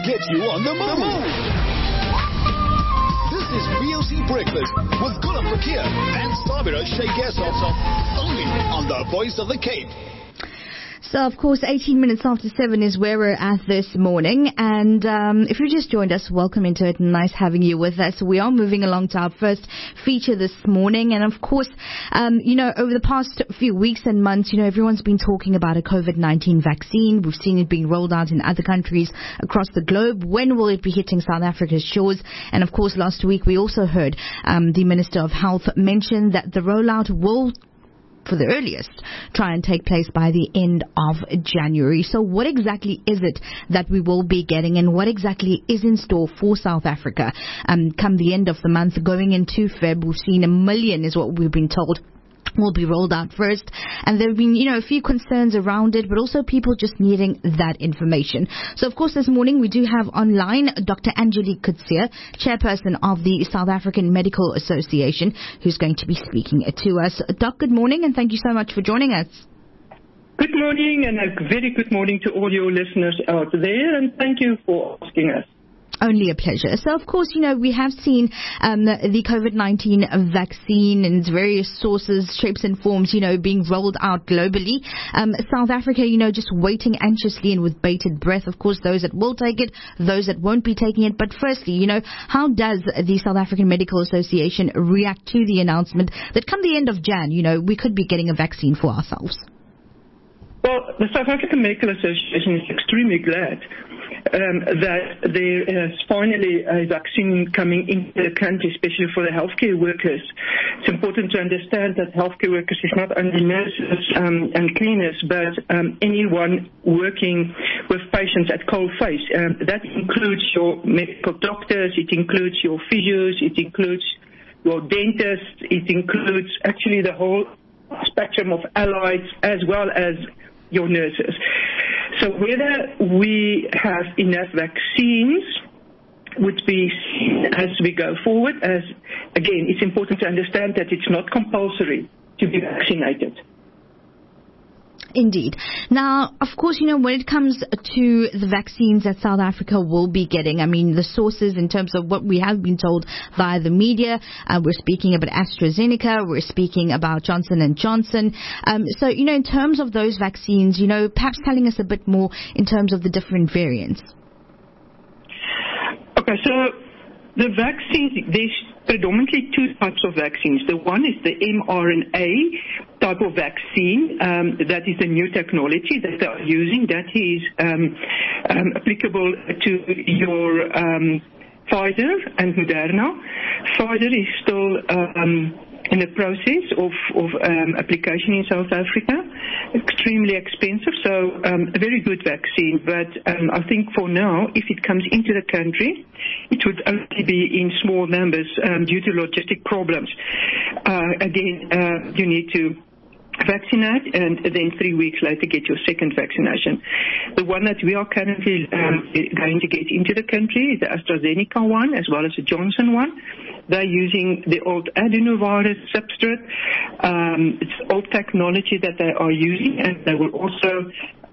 get you on the move. This is VOC Breakfast with Gulam Fakir and Sabira Sheikh Yasser, only on the Voice of the Cape. So, of course, 18 minutes after 7 is where we're at this morning. And if you just joined us, welcome into it. Nice having you with us. We are moving along to our first feature this morning. And, of course, over the past few weeks and months, everyone's been talking about a COVID-19 vaccine. We've seen it being rolled out in other countries across the globe. When will it be hitting South Africa's shores? And, of course, last week we also heard the Minister of Health mention that the rollout will, for the earliest, try and take place by the end of January. So what exactly is it that we will be getting, and what exactly is in store for South Africa come the end of the month going into Feb? We've seen 1 million is what we've been told will be rolled out first, and there have been a few concerns around it, but also people just needing that information. So of course this morning we do have online Dr. Angelique Coetzee, chairperson of the South African Medical Association, who's going to be speaking to us. Doc, good morning, and thank you so much for joining us. Good morning, and a very good morning to all your listeners out there, and thank you for asking us. Only a pleasure. So, of course, we have seen the COVID-19 vaccine in its various sources, shapes and forms, being rolled out globally. South Africa, just waiting anxiously and with bated breath. Of course, those that will take it, those that won't be taking it. But firstly, how does the South African Medical Association react to the announcement that come the end of Jan, we could be getting a vaccine for ourselves? Well, the South African Medical Association is extremely glad that there is finally a vaccine coming into the country, especially for the healthcare workers. It's important to understand that healthcare workers is not only nurses and cleaners, but anyone working with patients at cold face. That includes your medical doctors, it includes your physios, it includes your dentists, it includes actually the whole spectrum of allies as well as your nurses. So whether we have enough vaccines would be seen as we go forward. As again, it's important to understand that it's not compulsory to be vaccinated. Indeed. Now, of course, when it comes to the vaccines that South Africa will be getting, the sources in terms of what we have been told via the media, we're speaking about AstraZeneca, we're speaking about Johnson & Johnson. So, in terms of those vaccines, perhaps telling us a bit more in terms of the different variants. Okay, so the vaccines, there's predominantly two types of vaccines. The one is the mRNA type of vaccine. That is a new technology that they are using. That is applicable to your Pfizer and Moderna. Pfizer is still in the process of application in South Africa. Extremely expensive, so a very good vaccine. But I think for now, if it comes into the country, it would only be in small numbers due to logistic problems. You need to vaccinate and then 3 weeks later get your second vaccination. The one that we are currently going to get into the country is the AstraZeneca one as well as the Johnson one. They're using the old adenovirus substrate. It's old technology that they are using, and they will also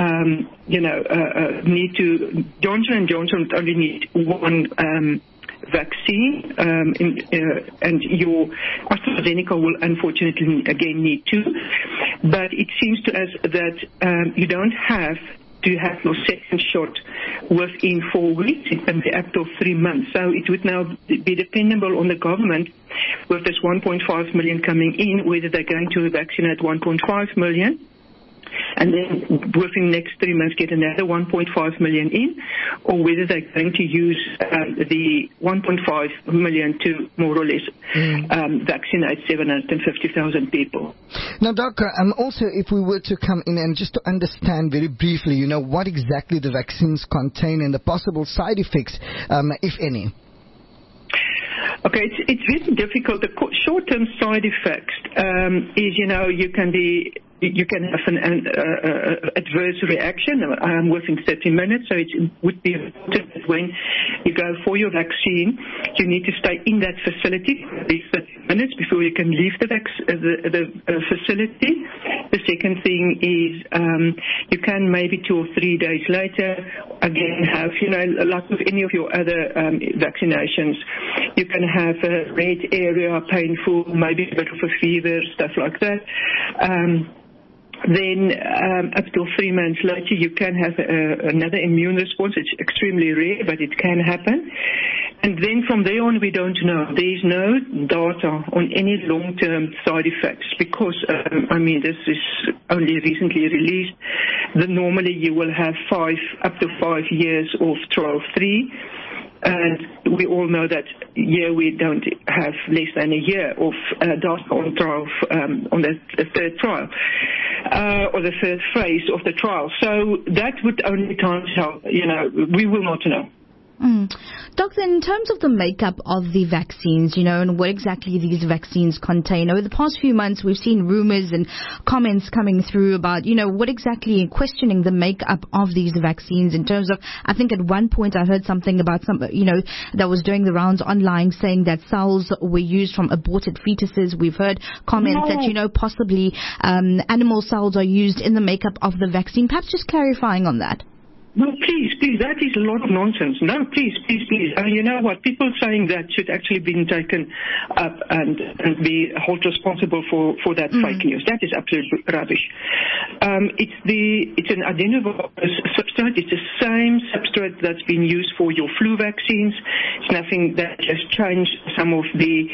need to, Johnson & Johnson only need one vaccine, and your AstraZeneca will unfortunately again need two. But it seems to us that you don't have to have your second shot within 4 weeks. It can be up to 3 months. So it would now be dependable on the government with this 1.5 million coming in, whether they're going to vaccinate 1.5 million. And then within the next 3 months get another 1.5 million in, or whether they're going to use the 1.5 million to more or less vaccinate 750,000 people. Now, Doctor, also if we were to come in and just to understand very briefly, what exactly the vaccines contain and the possible side effects, if any. Okay, it's really difficult. The short-term side effects is, you can have an adverse reaction within 30 minutes. So it would be important that when you go for your vaccine, you need to stay in that facility for at least 30 minutes before you can leave the facility. The second thing is you can maybe 2 or 3 days later again have, like with any of your other vaccinations, you can have a red area, painful, maybe a bit of a fever, stuff like that. Then up to 3 months later, you can have another immune response. It's extremely rare, but it can happen. And then from there on, we don't know. There is no data on any long-term side effects because, this is only recently released. Normally, you will have up to 5 years of trial 3. And we all know that here we don't have less than a year of data on trial, on the third trial, or the third phase of the trial. So that would only time tell, we will not know. Doctor, in terms of the makeup of the vaccines, and what exactly these vaccines contain, over the past few months we've seen rumors and comments coming through about, what exactly, questioning the makeup of these vaccines in terms of, I think at one point I heard something about that was doing the rounds online saying that cells were used from aborted fetuses. We've heard comments that, possibly animal cells are used in the makeup of the vaccine. Perhaps just clarifying on that. No, please, that is a lot of nonsense. No, please. You know what? People saying that should actually be taken up and be held responsible for that fake news. That is absolute rubbish. It's an adenovirus substrate. It's the same substrate that's been used for your flu vaccines. It's nothing that has changed some of the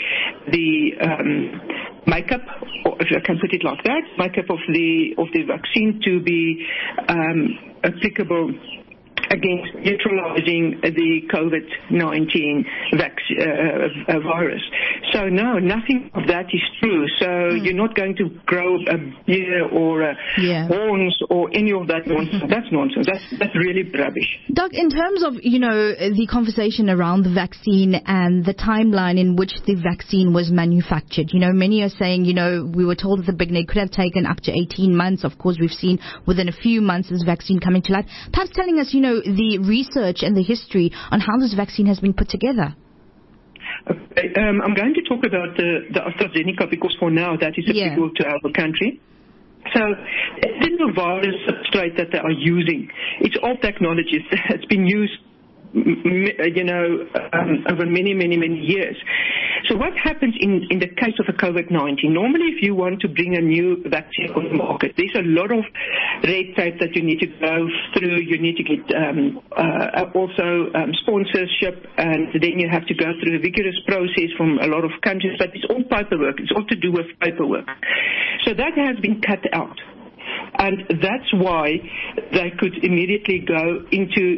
makeup, or if I can put it like that, makeup of the vaccine to be applicable against neutralizing the COVID-19 virus. So no, nothing of that is true. So you're not going to grow a beard or horns or any of that nonsense. That's nonsense. That's really rubbish. Doc, in terms of, the conversation around the vaccine and the timeline in which the vaccine was manufactured, many are saying, we were told at the beginning it could have taken up to 18 months. Of course, we've seen within a few months this vaccine coming to light. Perhaps telling us, the research and the history on how this vaccine has been put together. Okay. I'm going to talk about the AstraZeneca because for now that is applicable to our country. So the adenovirus substrate that they are using, it's all technologies that's been used over many, many, many years. So what happens in the case of a COVID-19? Normally, if you want to bring a new vaccine on the market, there's a lot of red tape that you need to go through. You need to get also sponsorship, and then you have to go through a vigorous process from a lot of countries. But it's all paperwork. It's all to do with paperwork. So that has been cut out. And that's why they could immediately go into,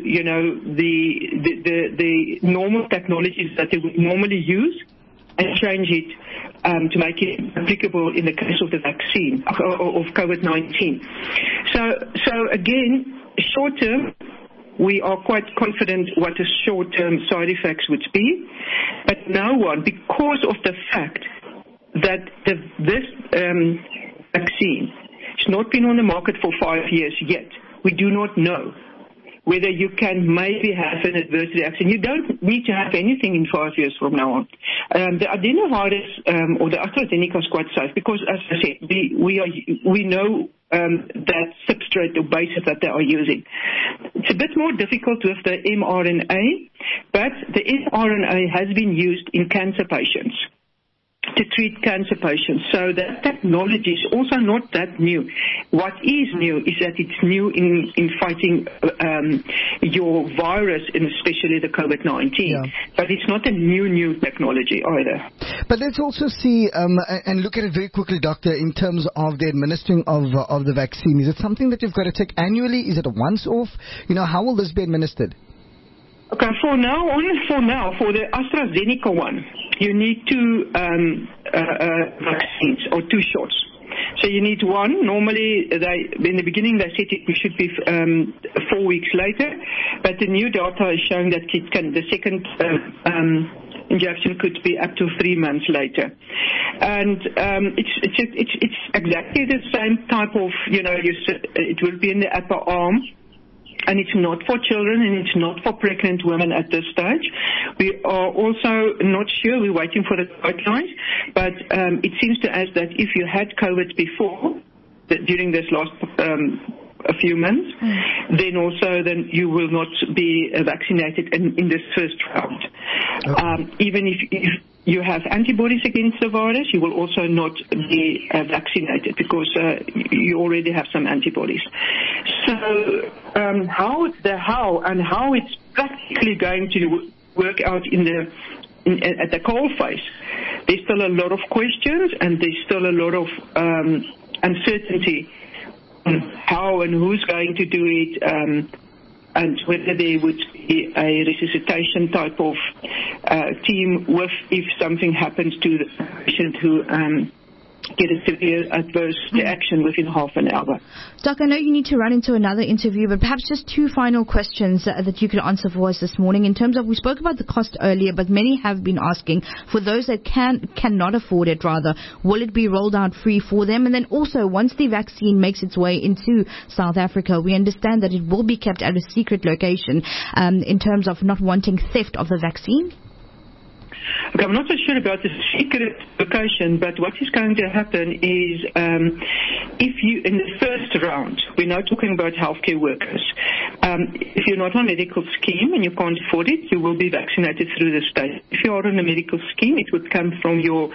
the normal technologies that they would normally use and change it to make it applicable in the case of the vaccine of COVID-19. So again, short term, we are quite confident what the short-term side effects would be, but no one, because of the fact that this vaccine has not been on the market for 5 years yet. We do not know whether you can maybe have an adverse reaction. You don't need to have anything in 5 years from now on. The adenovirus or the AstraZeneca is quite safe because, as I said, we know that substrate or basis that they are using. It's a bit more difficult with the mRNA, but the mRNA has been used in cancer patients to treat cancer patients. So that technology is also not that new. What is new is that it's new in fighting your virus, and especially the COVID-19. Yeah. But it's not a new technology either. But let's also see and look at it very quickly, Doctor, in terms of the administering of the vaccine. Is it something that you've got to take annually? Is it a once-off? How will this be administered? Okay, for the AstraZeneca one, you need two vaccines or 2 shots. So you need one. Normally, in the beginning, they said it should be 4 weeks later, but the new data is showing that the second injection could be up to 3 months later. And it's exactly the same type of, it will be in the upper arm. and it's not for children and it's not for pregnant women at this stage. We are also not sure, we're waiting for the guidelines, but it seems to us that if you had COVID before, during this last a few months, then you will not be vaccinated in this first round. Okay. Even if you have antibodies against the virus, you will also not be vaccinated because you already have some antibodies. So how it's practically going to work out at the coal face, there's still a lot of questions and there's still a lot of uncertainty on how and who's going to do it, and whether there would be a resuscitation type of team if something happens to the patient who get a severe adverse reaction within half an hour. Doc, I know you need to run into another interview, but perhaps just two final questions that you could answer for us this morning. In terms of, we spoke about the cost earlier, but many have been asking, for those that cannot afford it, rather, will it be rolled out free for them? And then also, once the vaccine makes its way into South Africa, we understand that it will be kept at a secret location in terms of not wanting theft of the vaccine. Okay, I'm not so sure about the secret location, but what is going to happen is if you, in the first round, we're now talking about healthcare workers, if you're not on a medical scheme and you can't afford it, you will be vaccinated through the state. If you are on a medical scheme, it would come from your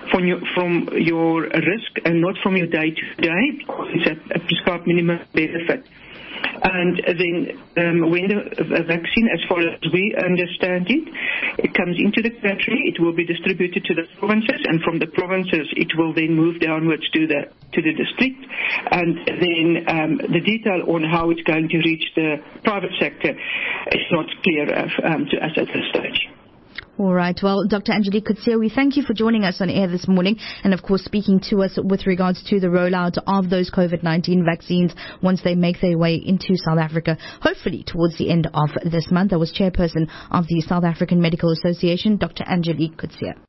risk and not from your day-to-day, because it's a prescribed minimum benefit. And then when the vaccine, as far as we understand it, it comes into the country, it will be distributed to the provinces, and from the provinces it will then move downwards to the district. And then the detail on how it's going to reach the private sector is not clear to us at this stage. All right. Well, Dr. Angelique Coetzee, we thank you for joining us on air this morning and, of course, speaking to us with regards to the rollout of those COVID-19 vaccines once they make their way into South Africa, hopefully towards the end of this month. That was Chairperson of the South African Medical Association, Dr. Angelique Coetzee.